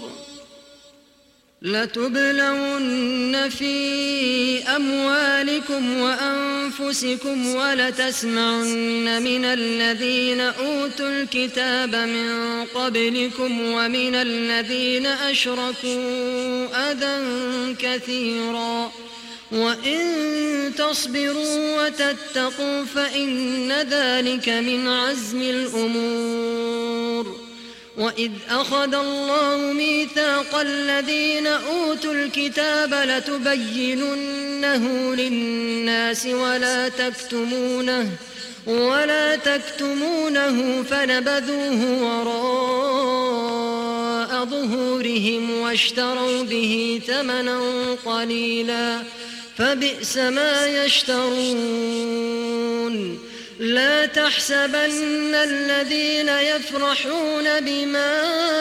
لتبلون في أموالكم وأنفسكم ولتسمعن من الذين أوتوا الكتاب من قبلكم ومن الذين أشركوا أذى كثيرا وإن تصبروا وتتقوا فإن ذلك من عزم الأمور. وإذ أخذ الله ميثاق الذين أوتوا الكتاب لتبيننه للناس ولا تكتمونه ولا تكتمونه فنبذوه وراء ظهورهم واشتروا به ثمنا قليلا فبئس ما يشترون. لا تحسبن الذين يفرحون بما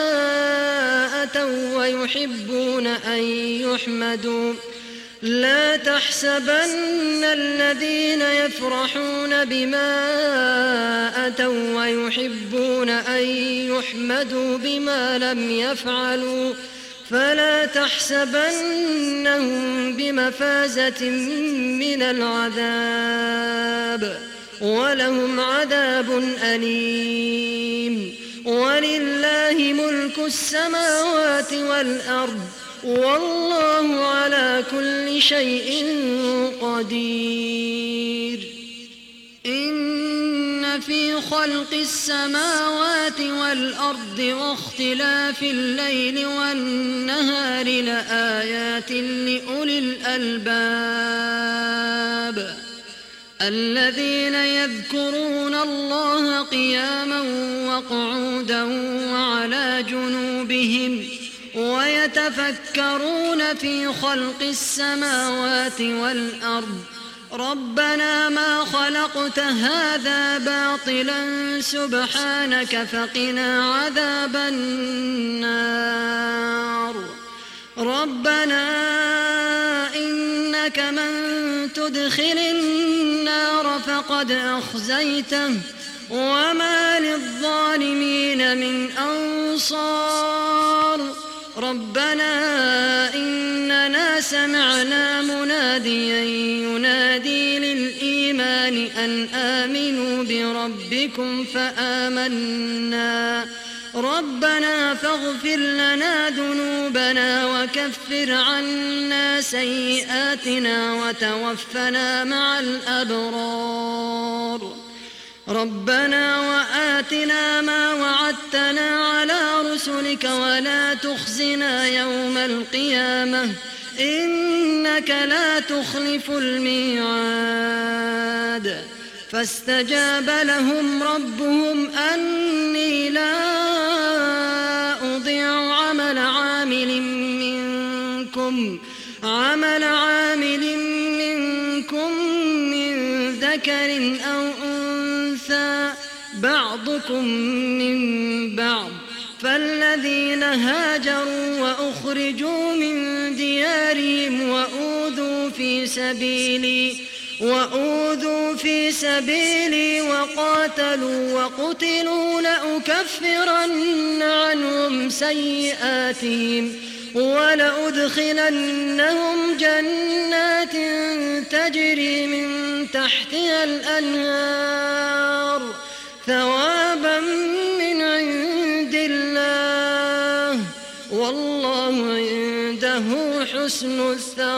أتوا ويحبون أن يحمدوا لا تحسبن الذين يفرحون بما أتوا ويحبون أن يحمدوا بما لم يفعلوا فلا تحسبنهم بمفازة من العذاب ولهم عذاب أليم. ولله ملك السماوات والأرض والله على كل شيء قدير. إن في خلق السماوات والأرض واختلاف الليل والنهار لآيات لأولي الألباب الذين يذكرون الله قياما وقعودا وعلى جنوبهم ويتفكرون في خلق السماوات والأرض ربنا ما خلقت هذا باطلا سبحانك فقنا عذاب النار. ربنا إنك من تدخل النار فقد أخزيته وما للظالمين من أنصار. ربنا إننا سمعنا مناديا ينادي للإيمان أن آمنوا بربكم فآمنا ربنا فاغفر لنا ذنوبنا وكفر عنا سيئاتنا وتوفنا مع الأبرار. ربنا وآتنا ما وعدتنا على رسلك ولا تخزنا يوم القيامة إنك لا تخلف الميعاد. فاستجاب لهم ربهم أني لا أضيع عمل عامل منكم عمل عامل منكم من ذكر أو أنثى بعضكم من بعض. فالذين هاجروا وأخرجوا من ديارهم وأوذوا في سبيلي وأوذوا في سبيلي وقاتلوا وقتلوا لأكفرن عنهم سيئاتهم ولأدخلنهم جنات تجري من تحتها الأنهار ثوابا من عند الله والله عنده حسن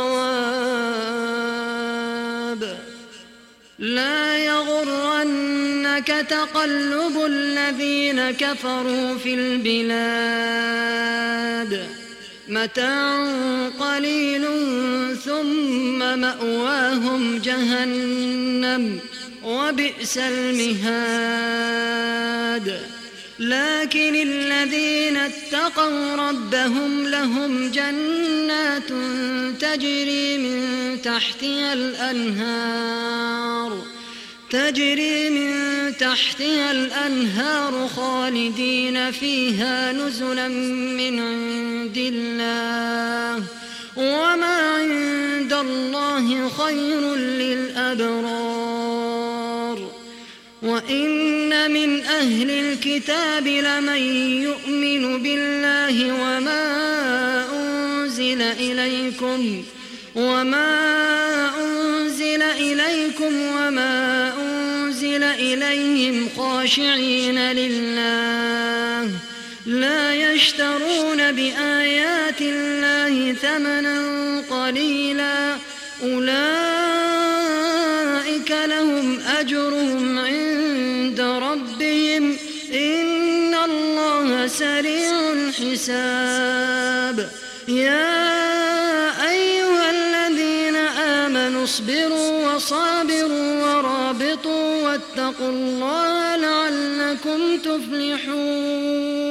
الثواب. لا يغرنك تقلب الذين كفروا في البلاد متاع قليل ثم مأواهم جهنم وبئس المهاد. لكن الذين اتقوا ربهم لهم جنات تجري من تحتها الأنهار تجري من تحتها الأنهار خالدين فيها نزلا من عند الله وما عند الله خير للأبرار. وإن من أهل الكتاب لمن يؤمن بالله وما أنزل إليكم وما أنزل إليكم وما أنزل إليهم خاشعين لله لا يشترون بآيات الله ثمنا قليلا أولئك لهم أجرهم عند ربهم إن الله سريع الحساب. يا أيها الذين آمنوا اصبروا وصابروا ورابطوا واتقوا الله لعلكم تفلحون.